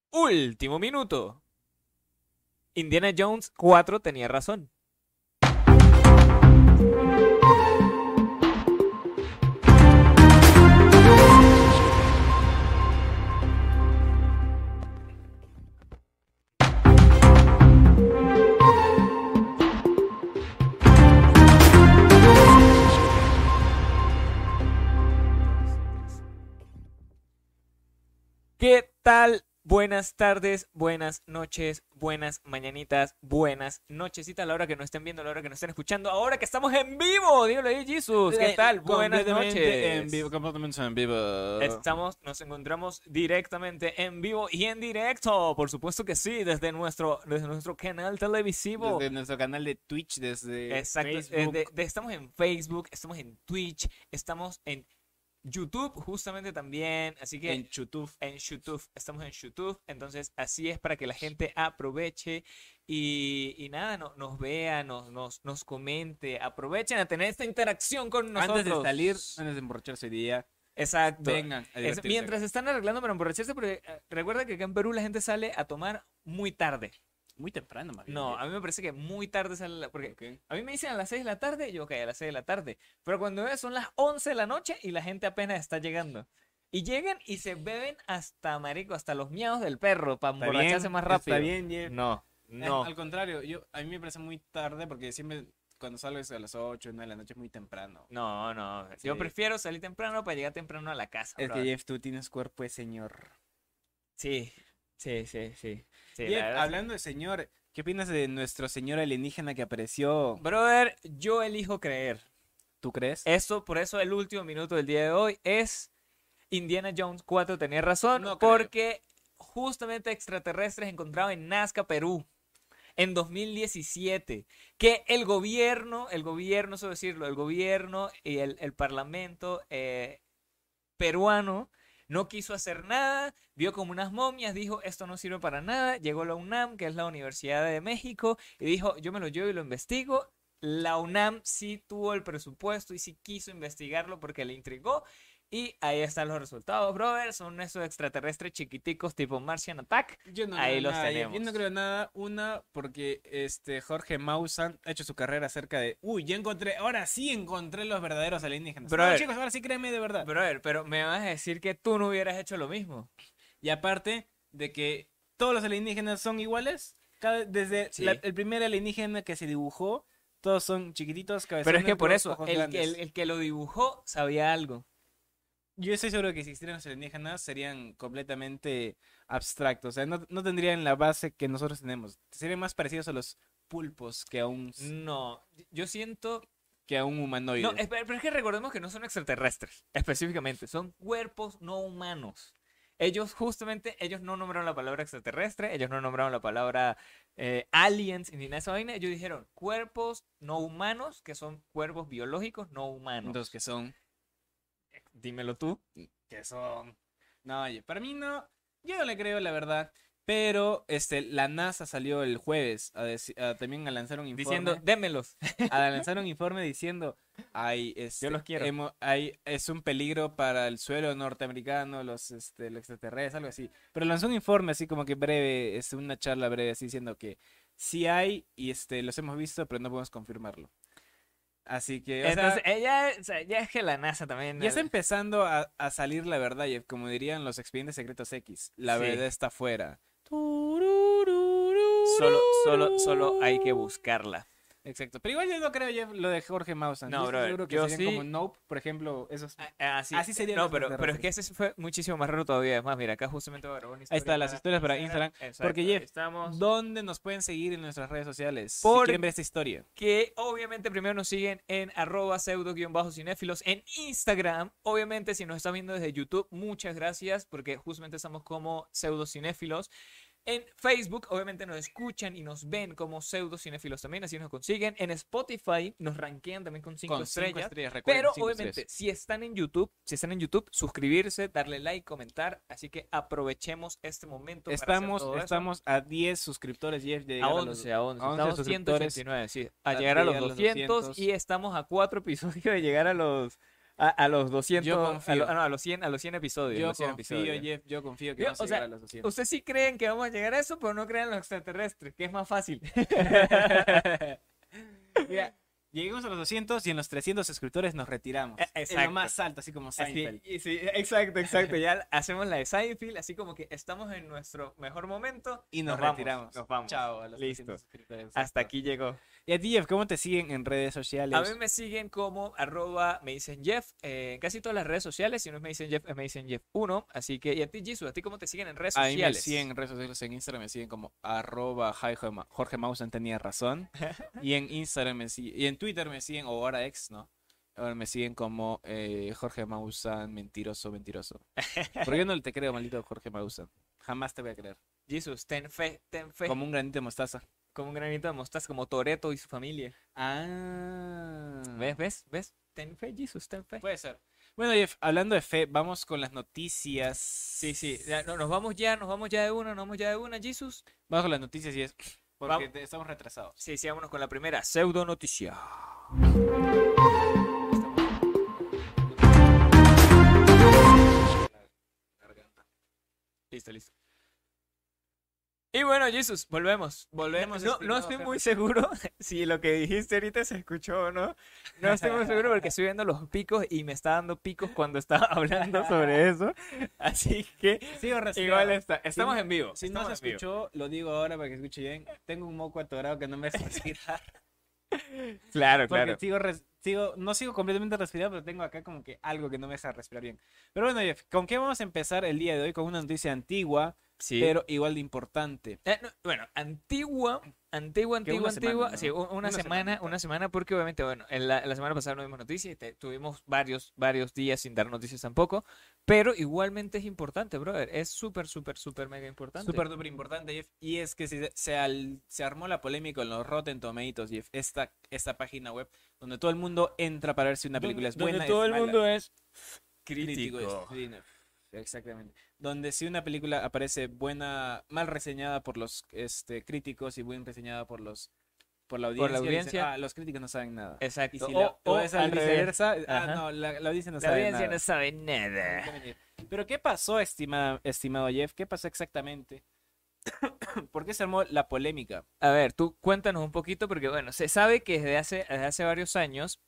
Último minuto. Indiana Jones 4 tenía razón. ¿Qué tal? Buenas tardes, buenas noches, buenas mañanitas, buenas nochecitas a la hora que nos estén viendo, a la hora que nos estén escuchando, ahora que estamos en vivo. Dígalo ahí, Jesus. ¿Qué tal? Buenas noches. En vivo, completamente en vivo. Nos encontramos directamente en vivo y en directo, por supuesto que sí, desde nuestro canal televisivo. Desde nuestro canal de Twitch, desde Exacto, Facebook. estamos en Facebook, estamos en Twitch, estamos en YouTube justamente también, así que En YouTube. Estamos en YouTube, entonces así es para que la gente aproveche y nada, nos vea, nos comente, aprovechen a tener esta interacción con nosotros. Antes de salir, antes de emborracharse hoy día, Exacto. vengan a divertirse. Mientras están arreglando para emborracharse, porque recuerda que acá en Perú la gente sale a tomar muy tarde. Muy temprano, más bien. No, a mí me parece que muy tarde sale, porque Ok. a mí me dicen a las 6 de la tarde, yo ok, a las 6 de la tarde. Pero cuando veo son las 11 de la noche y la gente apenas está llegando. Y llegan y se beben hasta, marico, hasta los miados del perro para Está emborracharse bien, más rápido. Está bien, Jeff. No, no. Al contrario, a mí me parece muy tarde porque siempre cuando salgo es a las 8, 9 de la noche es muy temprano. No, no. Sí. Yo prefiero salir temprano para llegar temprano a la casa. Es que brother. Jeff, tú tienes cuerpo de señor. Sí, sí, sí, sí. Sí, Jeff, la verdad sí. hablando de señor, ¿qué opinas de nuestro señor alienígena que apareció? Brother, yo elijo creer. ¿Tú crees? Por eso el último minuto del día de hoy es Indiana Jones 4 tenía razón, No creo. porque justamente extraterrestres encontrados en Nazca, Perú, en 2017, que el gobierno, eso decirlo, el gobierno y el parlamento peruano no quiso hacer nada, vio como unas momias, dijo, esto no sirve para nada, llegó la UNAM, que es la Universidad de México, y dijo, yo me lo llevo y lo investigo. La UNAM sí tuvo el presupuesto y sí quiso investigarlo porque le intrigó. Y ahí están los resultados, brother. Son esos extraterrestres chiquiticos tipo Martian Attack. Yo no Ahí creo los nada, Jeff. tenemos. Yo no creo nada. Una, porque Jorge Maussan ha hecho su carrera acerca de. Uy, ya encontré. Ahora sí encontré los verdaderos alienígenas. Brother. No, chicos, ahora sí créeme de verdad. Brother, pero me vas a decir que tú no hubieras hecho lo mismo. Y aparte de que todos los alienígenas son iguales. Desde Sí. el primer alienígena que se dibujó, todos son chiquititos, cabezones. Pero es que por con eso, ojos el grandes. que lo dibujó sabía algo. Yo estoy seguro que si existieran los alienígenas serían completamente abstractos. O sea, no tendrían la base que nosotros tenemos. Serían más parecidos a los pulpos que a un No, yo siento... humanoide. No, pero es que recordemos que no son extraterrestres, específicamente. Son cuerpos no humanos. Ellos no nombraron la palabra extraterrestre, ellos no nombraron la palabra aliens, ni nada de esa vaina. Ellos dijeron cuerpos no humanos, que son cuerpos biológicos no humanos. Los que son. Dímelo tú. Que son. No, oye, para mí no. Yo no le creo, la verdad. Pero la NASA salió el jueves también a lanzar un informe. Diciendo, démelos. A lanzar un informe diciendo, Yo los quiero. es un peligro para el suelo norteamericano, los extraterrestres, algo así. Pero lanzó un informe así como que breve, una charla breve así diciendo que sí hay y los hemos visto, pero no podemos confirmarlo. Así que, Entonces, ya es que la NASA también... ya está empezando a salir la verdad, y como dirían los expedientes secretos X, la Sí. verdad está afuera. Solo hay que buscarla. Exacto. Pero igual yo no creo Jeff, lo de Jorge Maussan. No, Yo estoy brother, seguro que yo serían sí- como Nope, por ejemplo, esos. Así serían No, los pero es que extraterrestres. ese fue muchísimo más raro todavía. Es más, mira, acá justamente voy a grabar una Ahí está, historia las historias para Instagram. Exacto, Porque Jeff, estamos... ¿dónde nos pueden seguir en nuestras redes sociales? Si Por- quieren ver esta historia. Que obviamente primero nos siguen en @pseudo-cinéfilos en Instagram. Obviamente si nos están viendo desde YouTube, muchas gracias porque justamente estamos como pseudocinéfilos. En Facebook, obviamente nos escuchan y nos ven como pseudocinéfilos también, así nos consiguen. En Spotify nos rankean también con 5 Con cinco estrellas. estrellas, recuerden, Pero cinco obviamente, estrellas. si están en YouTube, suscribirse, darle like, comentar. Así que aprovechemos este momento para hacer todo eso. Estamos a 10 suscriptores, Jeff, de A llegar 11, a 11. 11 Estamos suscriptores. 189, sí. A llegar a los 200 y estamos a 4 episodios de llegar a los a los 200, Yo confío. no, a los 100 episodios. Yo los 100 confío, episodios. Jeff, yo confío que Yo, vamos a o llegar sea, a los 200. ustedes sí creen que vamos a llegar a eso, pero no creen en los extraterrestres, que es más fácil. Mira, lleguemos a los 200 y en los 300 suscriptores nos retiramos. En lo Exacto. más alto, así como Seinfeld. Sí, exacto. Ya hacemos la de Seinfeld, así como que estamos en nuestro mejor momento Y nos vamos, retiramos. Nos vamos. Chao a los Listo. 300 suscriptores. Hasta exacto. aquí llegó. Y a ti, Jeff, ¿cómo te siguen en redes sociales? A mí me siguen como me dicen Jeff en casi todas las redes sociales. Si no me dicen Jeff, me dicen Jeff1. Así que, y a ti, Jesus, ¿a ti cómo te siguen en redes A mí me sociales? siguen en redes sociales, en Instagram me siguen como Jorge Mausan tenía razón. Y en Instagram y en Twitter me siguen, o ahora ex, ¿no? Ahora me siguen como Jorge Mausan, mentiroso. Porque yo no te creo, maldito Jorge Mausan. Jamás te voy a creer. Jesus, ten fe. Como un granito de mostaza. Como un granito de mostaza, como Toretto y su familia. Ah. ¿Ves? Ten fe, Jesus, ten fe. Puede ser. Bueno, Jeff, hablando de fe, vamos con las noticias. Sí, ya, nos vamos ya de una, Jesus. Vamos con las noticias y es porque Vamos. estamos retrasados. Sí, vámonos con la primera pseudo noticia. Listo. Y bueno, Jesus, volvemos. No estoy muy seguro si lo que dijiste ahorita se escuchó o no. No estoy muy seguro porque estoy viendo los picos y me está dando picos cuando estaba hablando sobre eso. Así que Sigo respirando. igual estamos en vivo. Si no se estamos en vivo. escuchó, lo digo ahora para que escuche bien. Tengo un moco atorado que no me deja respirar. Claro. Porque no sigo completamente respirando, pero tengo acá como que algo que no me deja respirar bien. Pero bueno, Jeff, ¿con qué vamos a empezar el día de hoy? Con una noticia antigua, Sí. pero igual de importante. Bueno, antigua. una semana, ¿no? Sí, una semana porque obviamente, bueno, la semana pasada no vimos noticias, tuvimos varios días sin dar noticias tampoco, pero igualmente es importante, brother, es súper mega importante. Súper duper importante, Jeff. Y es que se armó la polémica en los Rotten Tomatoes, Jeff. Esta página web donde todo el mundo entra para ver si una película es buena. Donde todo el mala. mundo es Crítico, crítico. sí, no, exactamente. Donde si una película aparece mal reseñada por los críticos y bien reseñada por la audiencia, audiencia. dicen, los críticos no saben nada. Exacto. Y si O es al al revés. viceversa, Ajá. no, la audiencia no La sabe audiencia nada. no sabe nada. Pero ¿qué pasó, estimado Jeff? ¿Qué pasó exactamente? ¿Por qué se armó la polémica? A ver, tú cuéntanos un poquito, porque bueno, se sabe que desde hace varios años,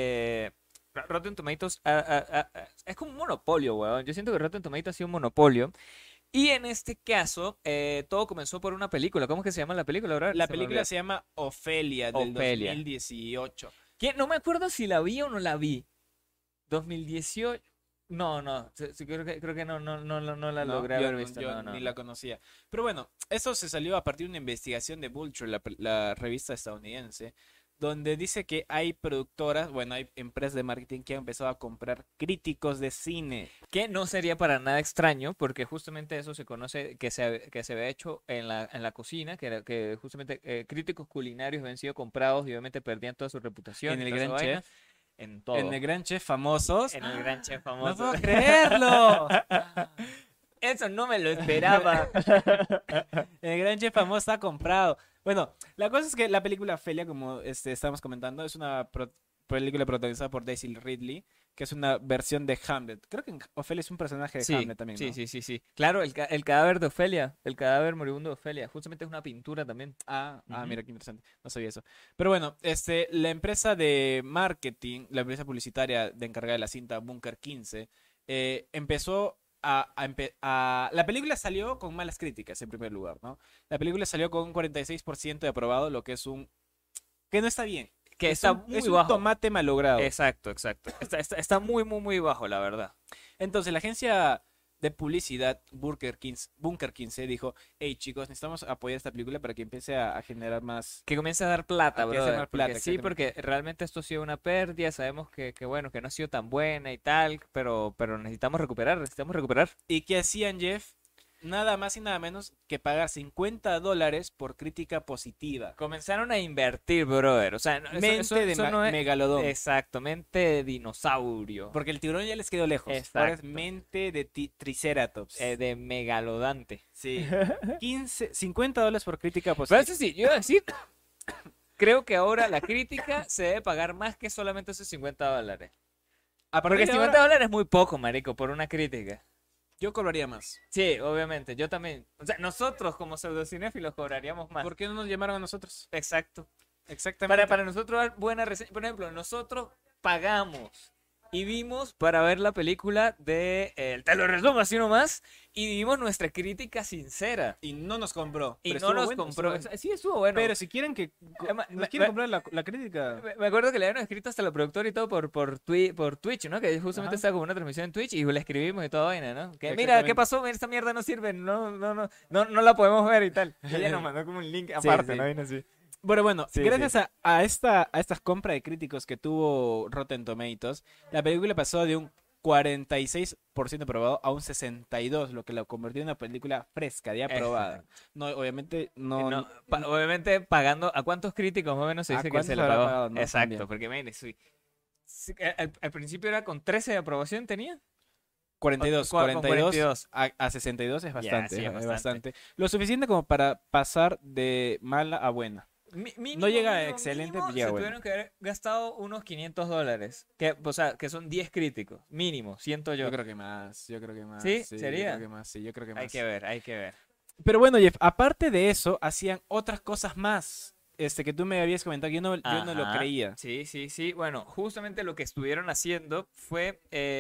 Rotten Tomatoes es como un monopolio, weón. Yo siento que Rotten Tomatoes ha sido un monopolio. Y en este caso, todo comenzó por una película. ¿Cómo es que se llama la película, bro? La película se llama Ofelia, del Ofelia. 2018. No me acuerdo si la vi o no la vi. 2018. No, sí, creo que no la No, logré yo haber no- visto. yo No. ni la conocía. Pero bueno, eso se salió a partir de una investigación de Vulture, la revista estadounidense, donde dice que hay productoras, bueno, hay empresas de marketing que han empezado a comprar críticos de cine. Que no sería para nada extraño, porque justamente eso se conoce, que se había hecho en la cocina, que justamente críticos culinarios habían sido comprados y obviamente perdían toda su reputación. En y el toda esa Gran vaina. Chef. En todo. En el Gran Chef famosos. En el Gran Chef ¡No famoso. puedo creerlo! Eso no me lo esperaba. El Gran Chef famoso está comprado. Bueno, la cosa es que la película Ofelia, como estábamos comentando, es una película protagonizada por Daisy Ridley, que es una versión de Hamlet. Creo que Ofelia es un personaje de Hamlet también, ¿no? Sí. Claro, el cadáver de Ofelia, el cadáver moribundo de Ofelia, justamente es una pintura también. Ujú. Mira qué interesante. No sabía eso. Pero bueno, la empresa de marketing, la empresa publicitaria de encargada de la cinta Bunker 15, empezó la película salió con malas críticas en primer lugar, ¿no? La película salió con un 46% de aprobado, lo que es que no está bien. Que está muy es un bajo. tomate malogrado. Exacto. Está muy bajo, la verdad. Entonces la agencia de publicidad Bunker 15 dijo, hey chicos, necesitamos apoyar esta película para que empiece a generar más. Que comience a dar plata, A que bro. hace más plata, Sí, exactamente. porque realmente esto ha sido una pérdida. Sabemos que bueno, que no ha sido tan buena y tal, pero necesitamos recuperar. ¿Y qué hacían, Jeff? Nada más y nada menos que pagar $50 por crítica positiva. Comenzaron a invertir, brother. O sea, eso no es megalodón. exactamente de dinosaurio. Porque el tiburón ya les quedó lejos. Exacto. Ahora es mente de triceratops. De megalodante. Sí. $50 por crítica Pero positiva. eso sí, yo iba a decir, creo que ahora la crítica se debe pagar más que solamente esos $50. A partir Porque de $50 ahora, es muy poco, marico, por una crítica. yo cobraría más. Sí, obviamente, yo también. O sea, nosotros como pseudocinéfilos cobraríamos más. ¿Por qué no nos llamaron a nosotros? Exacto. Exactamente. Para nosotros dar buena reseña. Por ejemplo, nosotros pagamos y vimos para ver la película de te lo resumo así nomás, y vimos nuestra crítica sincera. Y no nos compró. Y pero no estuvo nos bueno, compró. estuvo bueno. Sí, estuvo bueno. Pero si quieren que Además, nos quieren comprar la crítica. me acuerdo que le habían escrito hasta la productora y todo por Twitch, ¿no? Que justamente Ajá. estaba como una transmisión en Twitch y le escribimos y toda vaina, ¿no? Que mira, Exactamente. ¿qué pasó? Esta mierda no sirve, no la podemos ver y tal. Y ella nos mandó como un link aparte, sí. ¿no? Vaina así. Bueno, Sí, gracias a estas compras de críticos que tuvo Rotten Tomatoes, la película pasó de un 46% aprobado a un 62%, lo que la convirtió en una película fresca, ya aprobada. No, obviamente no. Obviamente pagando, ¿a cuántos críticos más o menos se ¿A dice que cuántos se le habrá pagó? pagado? No, Exacto, también. porque imagínate, al principio era con 13 de aprobación, ¿tenía? 42, Con 42 a 62 es Ya, bastante, sí, es es bastante. bastante. Lo suficiente como para pasar de mala a buena. No llega a excelente, mínimo, llega se bueno. tuvieron que haber gastado unos $500. O sea, que son 10 críticos, mínimo, siento yo. Yo creo que más. ¿Sí? Yo creo ¿Sería? que más, sí, yo creo que Hay más. que ver, hay que ver. Pero bueno, Jeff, aparte de eso, hacían otras cosas más. Que tú me habías comentado, yo no lo Ajá. creía. Sí. Bueno, justamente lo que estuvieron haciendo fue...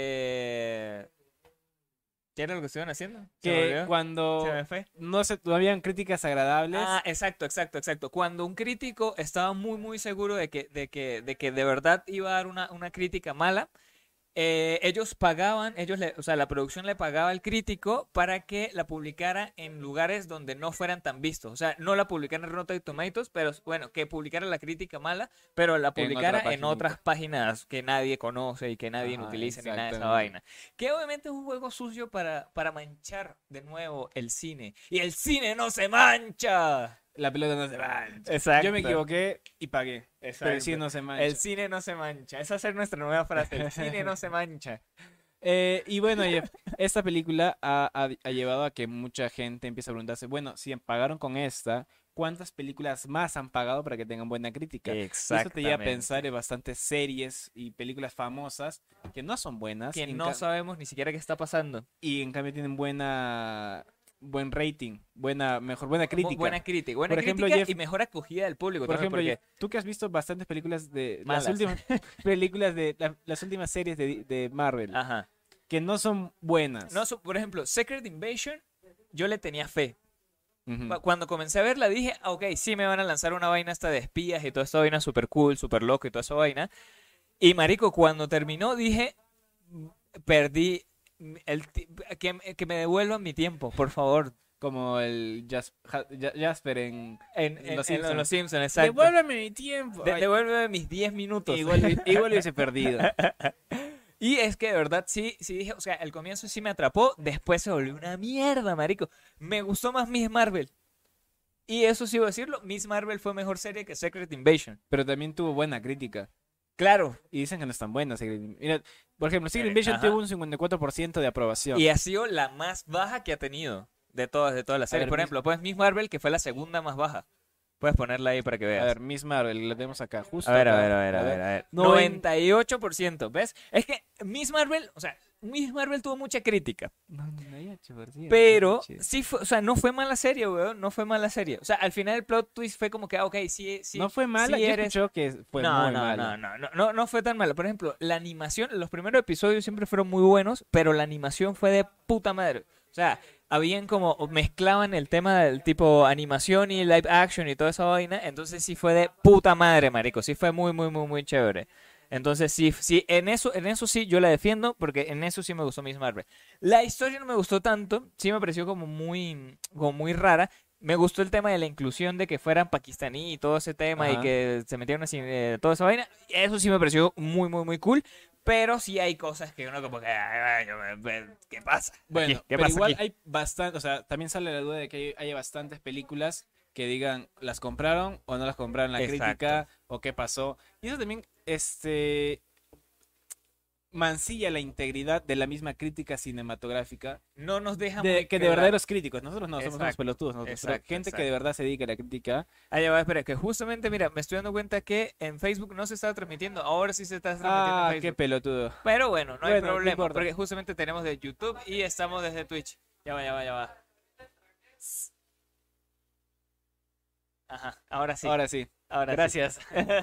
¿Qué era lo que estuvieron haciendo? ¿Se me Que olvidó? cuando ¿Se me fue? no habían críticas agradables. Ah, exacto. Cuando un crítico estaba muy seguro de que de verdad iba a dar una crítica mala, ellos pagaban, o sea, la producción le pagaba al crítico para que la publicara en lugares donde no fueran tan vistos. O sea, no la publicara en Rotten Tomatoes, pero bueno, que publicara la crítica mala, pero la En publicara otra en otras páginas que nadie conoce y que nadie Ajá, utiliza ni nada de esa exactamente. vaina. Que obviamente es un juego sucio para manchar de nuevo el cine. Y el cine no se mancha. La pelota no se mancha. Exacto. Yo me equivoqué y pagué. Pero Exacto. sí no se mancha. El cine no se mancha. Esa es nuestra nueva frase. El cine no se mancha. Y bueno, Jeff, esta película ha llevado a que mucha gente empiece a preguntarse, bueno, si pagaron con esta, ¿cuántas películas más han pagado para que tengan buena crítica? Y eso te lleva a pensar en bastantes series y películas famosas que no son buenas Que no sabemos ni siquiera qué está pasando. y en cambio tienen buen rating, buena crítica. Buena crítica. Por ejemplo, Crítica Jeff, y mejor acogida del público. por también, ejemplo, porque Jeff, tú que has visto bastantes películas de las Malas. últimas películas de las últimas series de Marvel Ajá. que no son buenas. No, por ejemplo, Secret Invasion, yo le tenía fe. Ujú. Cuando comencé a verla dije, ok, sí me van a lanzar una vaina hasta de espías y toda esta vaina super cool, super loco y toda esa vaina. Y marico, cuando terminó dije, perdí que me devuelvan mi tiempo, por favor. Como el Jasper en Los En Simpsons. Los Simpsons, exacto. Devuélveme mi tiempo. Ay, Devuélveme mis 10 minutos. igual hubiese perdido. Y es que de verdad sí dije, o sea, el comienzo sí me atrapó, después se volvió una mierda, marico. Me gustó más Miss Marvel. Y eso sí voy a decirlo, Miss Marvel fue mejor serie que Secret Invasion. Pero también tuvo buena crítica. Claro. Y dicen que no es tan buena. Mira, por ejemplo, Secret Invasion ajá. tuvo un 54% de aprobación. Y ha sido la más baja que ha tenido de todas las series. ver, Por ejemplo, pues Miss Marvel, que fue la segunda más baja. Puedes ponerla ahí para que A veas. ver, Miss Marvel, la tenemos acá, justo A ver. acá. 98%, ¿ves? Es que Miss Marvel, o sea, Miss Marvel tuvo mucha crítica. 98%. Pero sí fue, o sea, no fue mala serie, weón. No fue mala serie. O sea, al final el plot twist fue como que, ok, sí. No fue mala, sí yo eres... escucho que fue muy mala. No fue tan mala. Por ejemplo, la animación, los primeros episodios siempre fueron muy buenos, pero la animación fue de puta madre. O sea, habían como, mezclaban el tema del tipo animación y live action y toda esa vaina. Entonces sí fue de puta madre, marico. Sí fue muy chévere. Entonces sí, en eso sí yo la defiendo, porque en eso sí me gustó Miss Marvel. La historia no me gustó tanto, sí me pareció como muy rara. Me gustó el tema de la inclusión, de que fueran pakistaní y todo ese tema. Ajá. Y que se metieron así, toda esa vaina. Eso sí me pareció muy cool. Pero sí hay cosas que uno como que, ¿qué pasa? Bueno, ¿Qué pero pasa igual aquí? hay bastante, o sea, también sale la duda de que haya bastantes películas que digan, ¿las compraron o no las compraron la Exacto. crítica? ¿O qué pasó? Y eso también, mancilla la integridad de la misma crítica cinematográfica No nos deja de, muy que de claro. verdaderos críticos. Nosotros no somos unos Exacto, pelotudos, nosotros, pero exacto, gente que de exacto. verdad se dedica a la crítica. Ah, ya va, espera, que justamente, mira, me estoy dando cuenta que en Facebook no se está transmitiendo, ahora sí se está transmitiendo en Ah, qué Facebook. pelotudo. Pero bueno, no hay Bueno, no problema, importa. porque justamente tenemos de YouTube y estamos desde Twitch. Ya va, ya va, ya va. Ajá, ahora sí, Ahora sí. ahora sí. Gracias.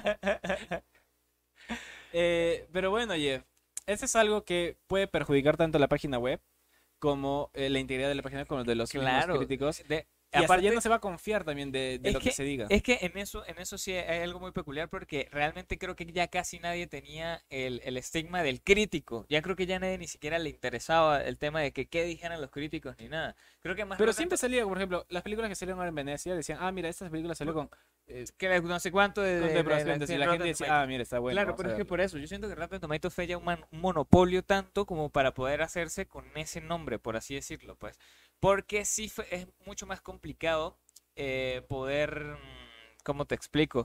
Pero bueno, Jeff, eso es algo que puede perjudicar tanto la página web como la integridad de la página como de los mismos Claro, críticos. de- Y hasta ya aparte, no se va a confiar también de es lo que que, se diga. es que en eso sí hay algo muy peculiar porque realmente creo que ya casi nadie tenía el estigma del crítico. Ya creo que ya nadie ni siquiera le interesaba el tema de que qué dijeran los críticos ni nada. Creo que más Pero Rotten siempre salía, por ejemplo, las películas que salieron ahora en Venecia decían, ah, mira, esta película salió con que no sé cuánto de aprobación. la Entonces en la gente Rotten decía, Tomatoes. ah, mira, está bueno. Claro, vamos pero a es que verlo. por eso, yo siento que Rotten Tomatoes fue ya un monopolio tanto como para poder hacerse con ese nombre, por así decirlo, pues. Porque sí es mucho más complicado poder, ¿cómo te explico?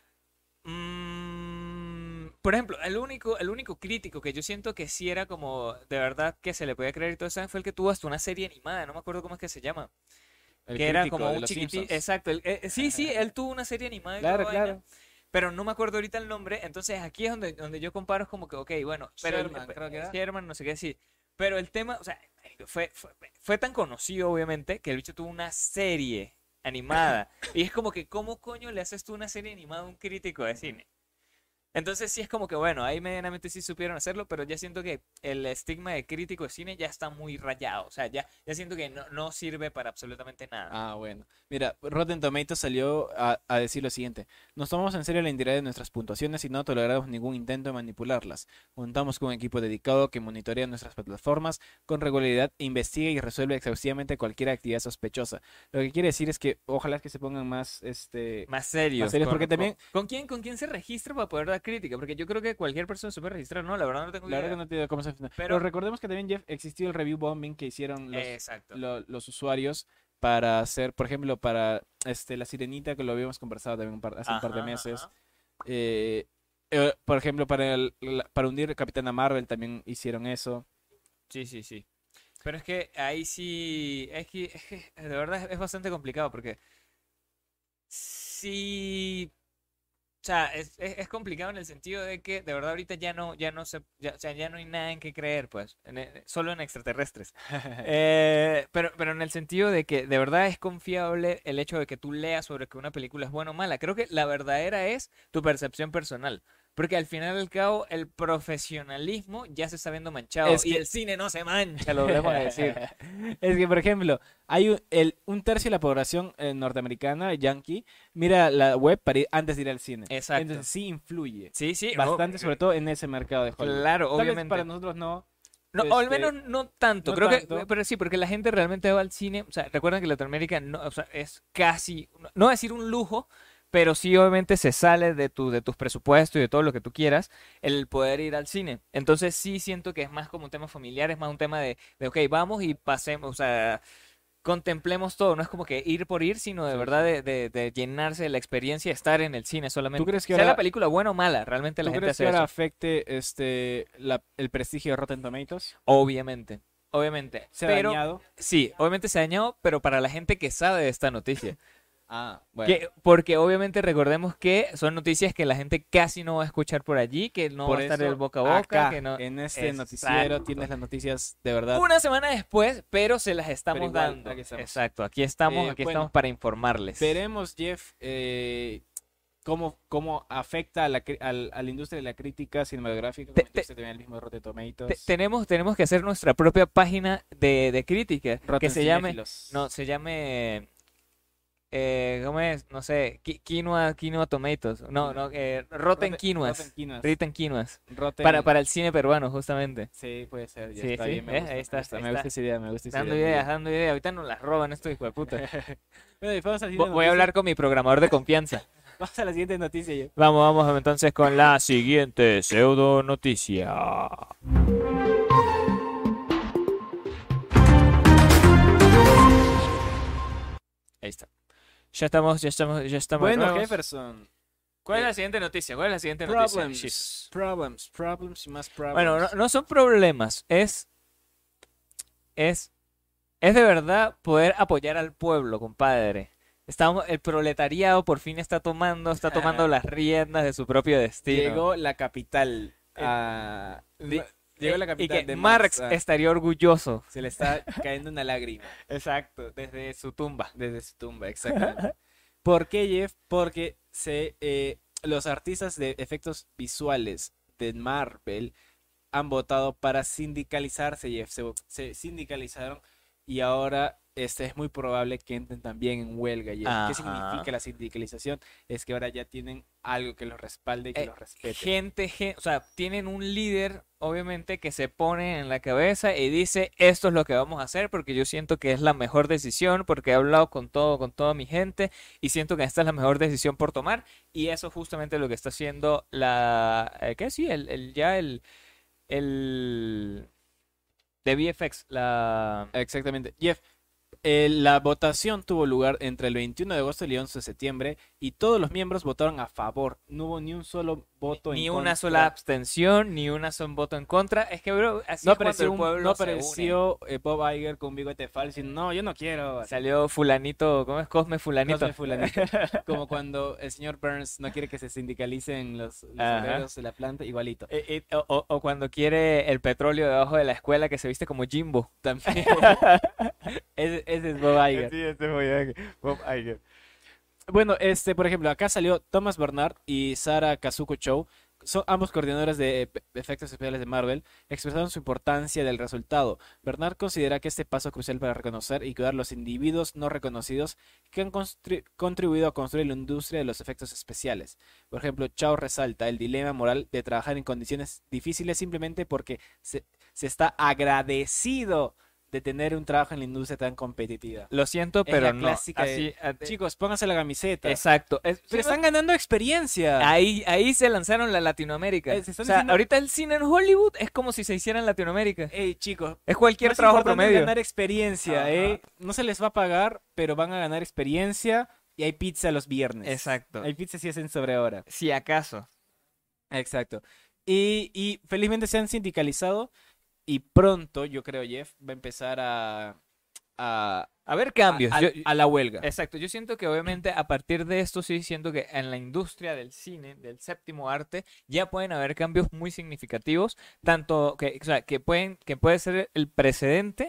Por ejemplo, el único crítico que yo siento que sí era como de verdad que se le podía creer y todo eso fue el que tuvo hasta una serie animada, no me acuerdo cómo es que se llama. El Que era crítico como de un los chiquitito. Simpsons. Exacto. Sí, sí, él tuvo una serie animada y Claro, toda vaina, claro. pero no me acuerdo ahorita el nombre. Entonces aquí es donde yo comparo, es como que, ok, bueno, pero Sherman, creo que era. Sherman, no sé qué decir. Pero el tema, o sea, fue tan conocido, obviamente, que el bicho tuvo una serie animada. Y es como que, ¿cómo coño le haces tú una serie animada a un crítico de cine? Entonces sí es como que bueno, ahí medianamente sí supieron hacerlo, pero ya siento que el estigma de crítico de cine ya está muy rayado. O sea, ya siento que no sirve para absolutamente nada. Ah, bueno. Mira, Rotten Tomatoes salió a decir lo siguiente. Nos tomamos en serio la integridad de nuestras puntuaciones y no toleramos ningún intento de manipularlas. Contamos con un equipo dedicado que monitorea nuestras plataformas con regularidad e investiga y resuelve exhaustivamente cualquier actividad sospechosa. Lo que quiere decir es que ojalá que se pongan más, Más serios. más serios, porque también, ¿Con quién se registra para poder dar crítica? Porque yo creo que cualquier persona se puede registrar, ¿no? La verdad no tengo la verdad que idea. no te digo cómo se funciona. Pero, Pero recordemos que también, Jeff, existió el review bombing que hicieron exacto. los usuarios para hacer, por ejemplo, para La Sirenita, que lo habíamos conversado también hace un par de Ajá, meses. ajá. Eh, por ejemplo, para hundir Capitana Marvel también hicieron eso. Sí, sí, sí. Pero es que ahí sí, es que de verdad es bastante complicado porque sí, o sea, es complicado en el sentido de que de verdad ahorita ya no se, o sea, ya no hay nada en qué creer, pues, solo en extraterrestres. Pero en el sentido de que de verdad es confiable el hecho de que tú leas sobre que una película es buena o mala. Creo que la verdadera es tu percepción personal. Porque al final y al cabo el profesionalismo ya se está viendo manchado. Es Y que el cine no se mancha, lo debemos decir. es que, por ejemplo, hay un tercio de la población norteamericana, yankee, mira la web antes de ir al cine. Exacto. Entonces sí influye Sí, sí. bastante, sobre todo en ese mercado de Hollywood. Claro, Tal vez obviamente. para nosotros no. No, o al este, menos no tanto. no Creo tanto. que, pero sí, porque la gente realmente va al cine. O sea, recuerdan que Latinoamérica no, o sea, es casi, no decir un lujo, pero sí obviamente se sale de tus presupuestos y de todo lo que tú quieras el poder ir al cine. Entonces sí siento que es más como un tema familiar, es más un tema de ok, vamos y pasemos, o sea, contemplemos todo. No es como que ir por ir, sino de Sí, verdad sí. de llenarse de la experiencia, estar en el cine solamente. ¿Tú crees que Sea la ahora, película buena o mala, realmente la ¿tú gente crees que hace ahora eso. afecte el prestigio de Rotten Tomatoes? Obviamente. Obviamente. ¿Se ha Pero dañado? sí, obviamente se ha dañado, pero para la gente que sabe de esta noticia. Ah, bueno. Porque obviamente recordemos que son noticias que la gente casi no va a escuchar por allí, que no Por va a estar eso, el boca a boca, acá, que no. en este Exacto. noticiero, tienes las noticias de verdad. Una semana después, pero se las estamos igual, dando. aquí estamos. Exacto, Bueno, estamos para informarles. veremos, Jeff, cómo afecta a la industria de la crítica cinematográfica, como industria también el mismo Rotten Tomatoes. Tenemos que hacer nuestra propia página de crítica, que Rotten se llame, Cinéfilos. no, se llame ¿cómo es? No sé, Quinoa Tomatoes. No, Rotten Quinoas. Rotten Quinoas. Rotten Quinoas. Rotten- Para el cine peruano, justamente. Sí, puede ser, ya Sí, está sí, bien, me ¿ves? gusta, Ahí me está, gusta, ahí me está. gusta esa idea, me gusta esa Dando idea. ideas, dando ideas. Ahorita nos las roban estos hijos de puta. Bueno, y vamos a la siguiente Voy a noticia. hablar con mi programador de confianza. Vamos a la siguiente noticia, Jeff. Vamos entonces con la siguiente pseudo noticia. Ahí está. Ya estamos de Bueno, nuevo. Jefferson, ¿Cuál es la siguiente noticia? ¿Cuál es la siguiente noticia? Shit. Problems y más problems. Bueno, no son problemas, es de verdad poder apoyar al pueblo, compadre. El proletariado por fin está tomando las riendas de su propio destino. Llegó la capital. Llegó la Y capital que de Marx Marx. estaría orgulloso. Se le está cayendo una lágrima Exacto, desde su tumba. desde su tumba, exactamente. ¿Por qué, Jeff? Porque los artistas de efectos visuales de Marvel han votado para sindicalizarse, Jeff. Se sindicalizaron y ahora es muy probable que entren también en huelga, Jeff. Ajá. ¿Qué significa la sindicalización? Es que ahora ya tienen algo que los respalde y que los respete. O sea, tienen un líder, obviamente, que se pone en la cabeza y dice, esto es lo que vamos a hacer porque yo siento que es la mejor decisión, porque he hablado con toda mi gente y siento que esta es la mejor decisión por tomar y eso es justamente lo que está haciendo ¿qué? Sí, el de VFX, Exactamente. Jeff, la votación tuvo lugar entre el 21 de agosto y el 11 de septiembre y todos los miembros votaron a favor. No hubo ni un solo voto en ni contra. una sola abstención, ni un solo voto en contra. Es que, bro, así No es cuando apareció, el pueblo no se une. apareció Bob Iger con bigote falso. No, yo no quiero. Salió fulanito, ¿cómo es? Cosme fulanito. Cosme fulanito. Como cuando el señor Burns no quiere que se sindicalicen los Ajá. obreros de la planta, igualito. O cuando quiere el petróleo debajo de la escuela que se viste como Jimbo. También. Ese es Bob Iger. Sí, ese es Bob Iger. Bueno, por ejemplo, acá salió Thomas Bernard y Sara Kazuko Cho, son ambos coordinadores de efectos especiales de Marvel, expresaron su importancia del resultado. Bernard considera que este paso es crucial para reconocer y cuidar los individuos no reconocidos que han contribuido a construir la industria de los efectos especiales. Por ejemplo, Cho resalta el dilema moral de trabajar en condiciones difíciles simplemente porque se está agradecido de tener un trabajo en la industria tan competitiva. Lo siento, Es pero la no. clásica Así, Chicos, pónganse la camiseta. exacto. Pero están ganando experiencia. Ahí se lanzaron la Latinoamérica. Se están O sea, diciendo- ahorita el cine en Hollywood es como si se hiciera en Latinoamérica. Ey, chicos, Es cualquier más trabajo importante es promedio. ganar experiencia, Ajá. No se les va a pagar, pero van a ganar experiencia y hay pizza los viernes. Exacto. Hay pizza si hacen sobre hora. Si acaso. Exacto. Y felizmente se han sindicalizado y pronto, yo creo, Jeff, va a empezar a A ver cambios. a la huelga. Exacto, yo siento que obviamente a partir de esto sí siento que en la industria del cine, del séptimo arte, ya pueden haber cambios muy significativos, tanto que, o sea, que puede ser el precedente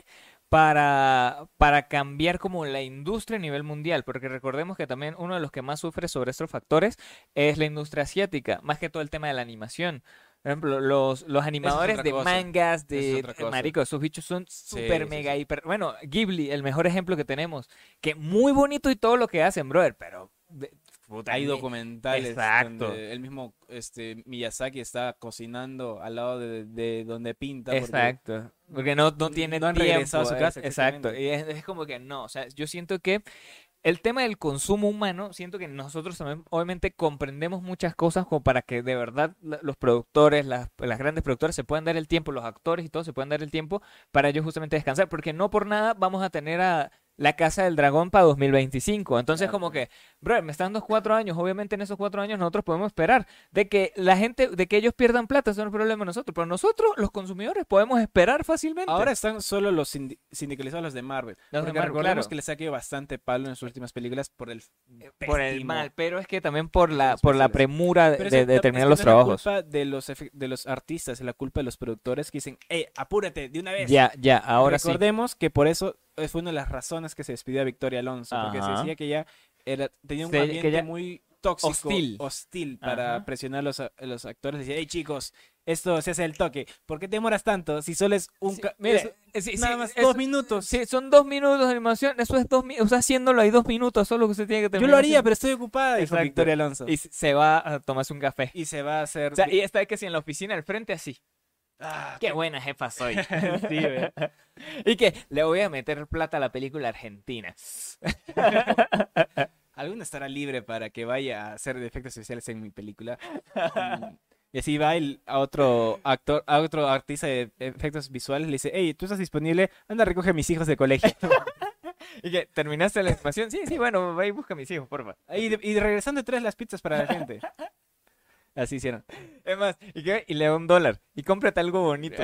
para cambiar como la industria a nivel mundial, porque recordemos que también uno de los que más sufre sobre estos factores es la industria asiática, más que todo el tema de la animación. Por ejemplo, los animadores otra de cosa. mangas, Eso es de otra cosa. marico, esos bichos son Sí, súper sí, mega sí. hiper. Bueno, Ghibli, el mejor ejemplo que tenemos, que muy bonito y todo lo que hacen, brother, pero puta, Hay documentales Exacto. donde el mismo Miyazaki está cocinando al lado de donde pinta. porque Exacto, porque no tiene no han tiempo, regresado a su casa, exacto, exactamente. y es como que no, o sea, yo siento que el tema del consumo humano, siento que nosotros también obviamente comprendemos muchas cosas como para que de verdad los productores, las grandes productoras se puedan dar el tiempo, los actores y todo se puedan dar el tiempo para ellos justamente descansar, porque no por nada vamos a tener a La Casa del Dragón para 2025. Entonces Claro. como que, bro, me están dando 4 años, obviamente en esos 4 años nosotros podemos esperar de que la gente, de que ellos pierdan plata, eso no es problema de nosotros, pero nosotros, los consumidores, podemos esperar fácilmente. Ahora están solo los sindicalizados los de Marvel. Los de Porque Marvel, recordemos claro. que les ha quedado bastante palo en sus últimas películas por el por el pésimo- mal, pero es que también por la especiales. premura Pero de eso terminar es los que no trabajos. es la culpa de los artistas, es la culpa de los productores que dicen, apúrate de una vez. Ya, ahora sí. Recordemos que por eso fue una de las razones que se despidió a Victoria Alonso, porque se Ajá. decía que ella tenía un Que ambiente ella- muy tóxico, hostil. hostil para Ajá. presionar a los actores. Decía, hey chicos, esto se hace el toque. ¿Por qué te demoras tanto? Si solo es un... Sí, ca- mire, es sí, nada sí, más eso- 2 minutos. Sí, son 2 minutos de animación, eso es 2 minutos, o sea, haciéndolo ahí 2 minutos, solo que usted tiene que Yo terminar. lo haría, haciendo. pero estoy ocupada, dijo Exacto. Victoria Alonso. Y se va a tomarse un café. Y se va a hacer... O sea, y esta vez que si en la oficina al frente así. Ah, Qué buena jefa soy. sí, ve. Y que le voy a meter plata a la película argentina. Alguno estará libre para que vaya a hacer efectos especiales en mi película. Y así va a otro actor, a otro artista de efectos visuales, le dice, hey, tú estás disponible, anda recoge a mis hijos de colegio. ¿Y que terminaste la animación? Sí, sí, bueno, ve y busca a mis hijos, porfa. Y regresando traes las pizzas para la gente. Así hicieron. Es más, y le da $1 y cómprate algo bonito.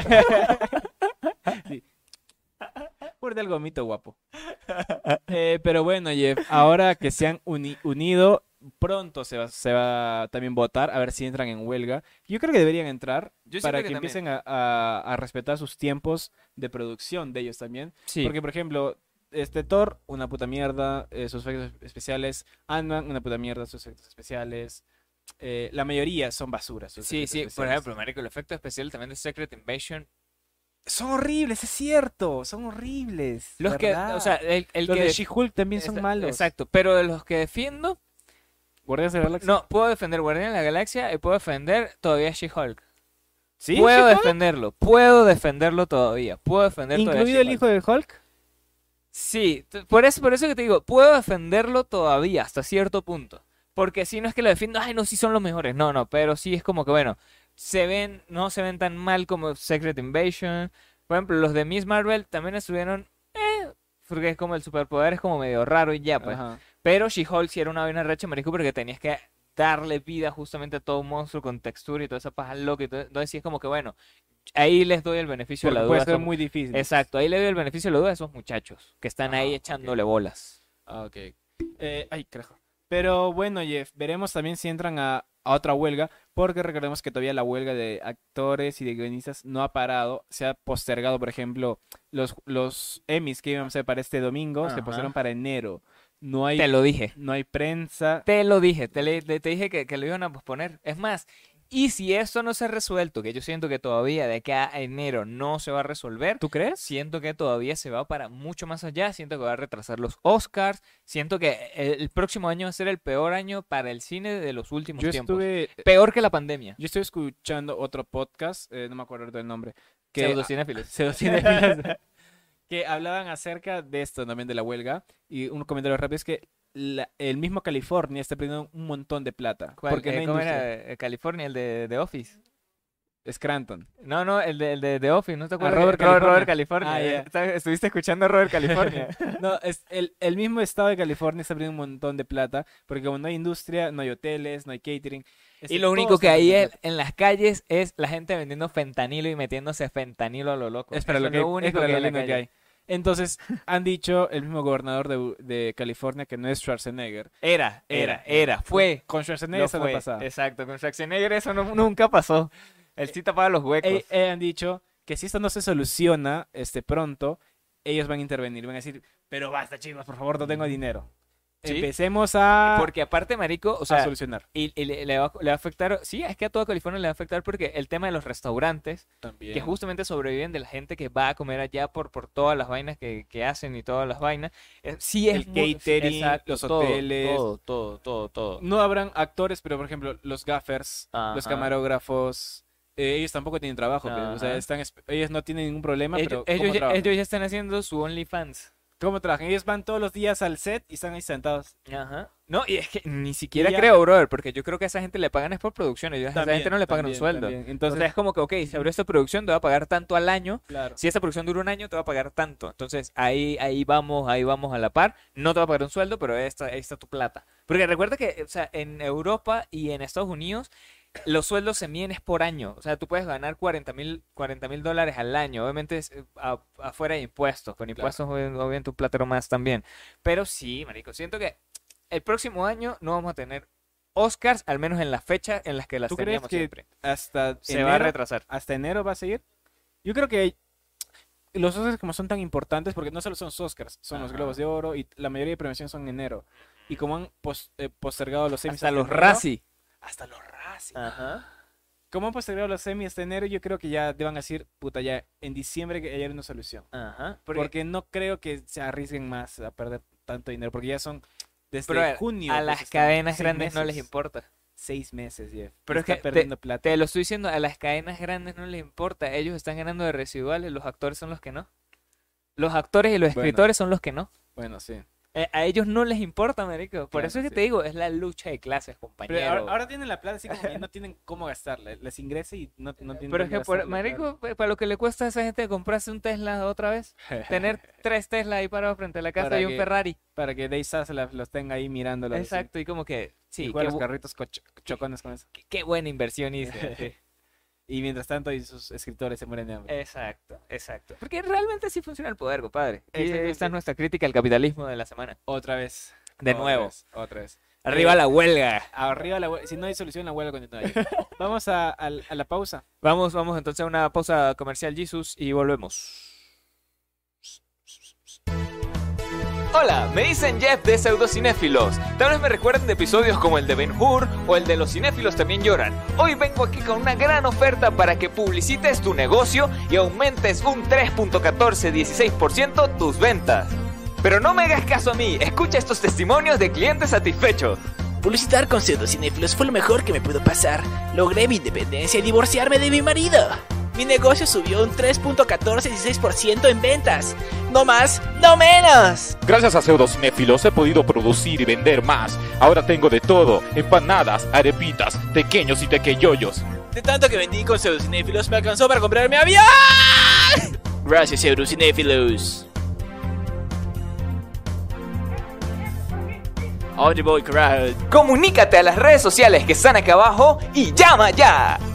Sí. Por del gomito guapo. Pero bueno, Jeff, ahora que se han unido, pronto se va también votar a ver si entran en huelga. Yo creo que deberían entrar Yo siento para que que también. empiecen a respetar sus tiempos de producción de ellos también. Sí. Porque, por ejemplo, Thor, una puta mierda, sus efectos especiales. Ant-Man, una puta mierda, sus efectos especiales. La mayoría son basuras. Sus Sí, efectos sí, por especiales. ejemplo, marico, el efecto especial también de Secret Invasion. Son horribles, es cierto, son horribles. Los que, ¿verdad? o sea, el Los que... de She-Hulk también son malos. Exacto, pero de los que defiendo, Guardianes de la Galaxia. no, puedo defender Guardián de la Galaxia y puedo defender todavía She-Hulk. ¿Sí? Puedo ¿She-Hulk? defenderlo todavía. Puedo defender todavía ¿Incluido el She-Hulk. hijo de Hulk? Sí, por eso que te digo, puedo defenderlo todavía hasta cierto punto. Porque si no es que lo defiendo, ay, no, sí son los mejores. No, no, pero sí es como que, bueno, no se ven tan mal como Secret Invasion. Por ejemplo, los de Miss Marvel también estuvieron, porque es como el superpoder es como medio raro y ya, pues. Ajá. Pero She-Hulk sí era una vaina recha, marico, porque tenías que darle vida justamente a todo un monstruo con textura y toda esa paja loca. Entonces sí es como que, bueno, ahí les doy el beneficio de Porque la puede duda. ser a esos- muy difícil. Exacto, ahí le doy el beneficio de la duda a esos muchachos que están ahí Ah, echándole bolas. Ah, ok. Ay, carajo. Pero bueno, Jeff, veremos también si entran a otra huelga, porque recordemos que todavía la huelga de actores y de guionistas no ha parado. Se ha postergado, por ejemplo, los Emmys que íbamos a hacer para este domingo, se Ajá. postergaron para enero. Te lo dije. No hay prensa. Te lo dije, te dije que lo iban a posponer. Es más, y si esto no se ha resuelto, que yo siento que todavía de acá a enero no se va a resolver, ¿Tú crees? siento que todavía se va para mucho más allá, siento que va a retrasar los Oscars, siento que el próximo año va a ser el peor año para el cine de los últimos Yo tiempos. estuve, Peor que la pandemia. yo estuve escuchando otro podcast, no me acuerdo del nombre, que Pseudocinéfilos. Pseudocinéfilos, que hablaban acerca de esto también de la huelga, y un comentario rápido es que el mismo California está perdiendo un montón de plata. ¿Cuál? Porque no hay ¿Cómo industria. era? California, el de Office. Scranton. No, no, el de Office, ¿no te acuerdas? Robert Robert California. California. Ah, ya. Estuviste escuchando a Robert California. No, es el mismo estado de California está perdiendo un montón de plata, porque como no hay industria, no hay hoteles, no hay catering. Y lo único que hay en las calles es la gente vendiendo fentanilo y metiéndose fentanilo a lo loco. Es para Eso lo que, es lo único que hay en la calle. hay. Entonces, han dicho el mismo gobernador de California que no es Schwarzenegger. Fue. Con Schwarzenegger Lo eso no fue. pasaba. Exacto, con Schwarzenegger eso nunca pasó. Él sí tapaba los huecos. Han dicho que si esto no se soluciona pronto, ellos van a intervenir, van a decir, pero basta, chicos, por favor, no tengo dinero. Sí. Empecemos a Porque aparte, marico, o sea, solucionar. y le va a afectar, sí, es que a toda California le va a afectar porque el tema de los restaurantes, También. que justamente sobreviven de la gente que va a comer allá por todas las vainas que hacen y todas las vainas, sí es El catering, los todo, hoteles. todo. No habrán actores, pero por ejemplo, los gaffers, los Ajá. camarógrafos, ellos tampoco tienen trabajo. O sea, Ajá. ellos no tienen ningún problema, pero ¿cómo Ellos trabajan? ya están haciendo su OnlyFans. ¿Cómo trabajan? Ellos van todos los días al set y están ahí sentados. Ajá. No, y es que ni siquiera ya- creo, brother, porque yo creo que a esa gente le pagan es por producción, ellos a esa También, gente no le pagan un también, sueldo. también. Entonces Entonces, es como que, ok, se abrió esta producción, te va a pagar tanto al año. claro. Si esta producción dura un año, te va a pagar tanto. Entonces ahí vamos a la par. No te va a pagar un sueldo, pero ahí está tu plata. Porque recuerda que, o sea, en Europa y en Estados Unidos, los sueldos se miden es por año. O sea, tú puedes ganar $40,000 al año. Obviamente es afuera de impuestos. Con impuestos, obviamente, un platero más también. Pero sí, marico, siento que el próximo año no vamos a tener Oscars, al menos en la fecha en las que las ¿Tú crees teníamos que siempre. hasta Se enero, va a retrasar. hasta enero va a seguir? Yo creo que los Oscars como son tan importantes, porque no solo son los Oscars, son los Ajá. Globos de Oro y la mayoría de premiaciones son en enero. Y como han postergado los Emmys Hasta los enero, Razzie. hasta los Razzie. Ajá. Como han postergado los Emmys hasta enero, yo creo que ya deban decir, puta, ya en diciembre que haya una solución. Ajá. Porque no creo que se arriesguen más a perder tanto dinero, porque ya son desde Pero junio. a pues, las están cadenas 6 grandes no les meses. importa. 6 meses, Jeff. Pero Está es que perdiendo plata. te lo estoy diciendo, a las cadenas grandes no les importa. Ellos están ganando de residuales, los actores son los que no. Los actores y los Bueno. escritores son los que no. Bueno, sí. A ellos no les importa, marico. Por Claro, eso es que sí. te digo, es la lucha de clases, Pero compañero. ahora tienen la plata así como que no tienen cómo gastarla. Les ingresa y no tienen Pero es que, dónde gastarla, marico, para lo que le cuesta a esa gente comprarse un Tesla otra vez, claro. tener 3 Tesla ahí parados frente a la casa Para y un que- Ferrari. Para que Day Sass los tenga ahí mirándolos. así. Exacto, y como que, Y sí, juega qué, los carritos chocones con eso. qué buena inversión hice. sí. Y mientras tanto, y sus escritores se mueren de hambre. Exacto, exacto. Porque realmente sí funciona el poder, compadre. Y Exactamente. esta es nuestra crítica al capitalismo de la semana. Otra vez. De Otra nuevo. vez, otra vez. Arriba la huelga. Arriba la huelga. Si no hay solución, la huelga continúa ahí. Vamos a la pausa. Vamos entonces a una pausa comercial, Jesus, y volvemos. Hola, me dicen Jeff de Pseudocinéfilos. Tal vez me recuerden de episodios como el de Ben-Hur o el de Los cinéfilos también lloran. Hoy vengo aquí con una gran oferta para que publicites tu negocio y aumentes un 3.1416% tus ventas. Pero no me hagas caso a mí, escucha estos testimonios de clientes satisfechos. Publicitar con Pseudocinéfilos fue lo mejor que me pudo pasar. Logré mi independencia y divorciarme de mi marido. Mi negocio subió un 3.1416% en ventas. No más, no menos. Gracias a Pseudocinéfilos he podido producir y vender más. Ahora tengo de todo, empanadas, arepitas, tequeños y tequeyoyos. De tanto que vendí con Pseudocinéfilos me alcanzó para comprarme avión. Gracias, Pseudocinéfilos. On the boy crowd. Comunícate a las redes sociales que están acá abajo y llama ya.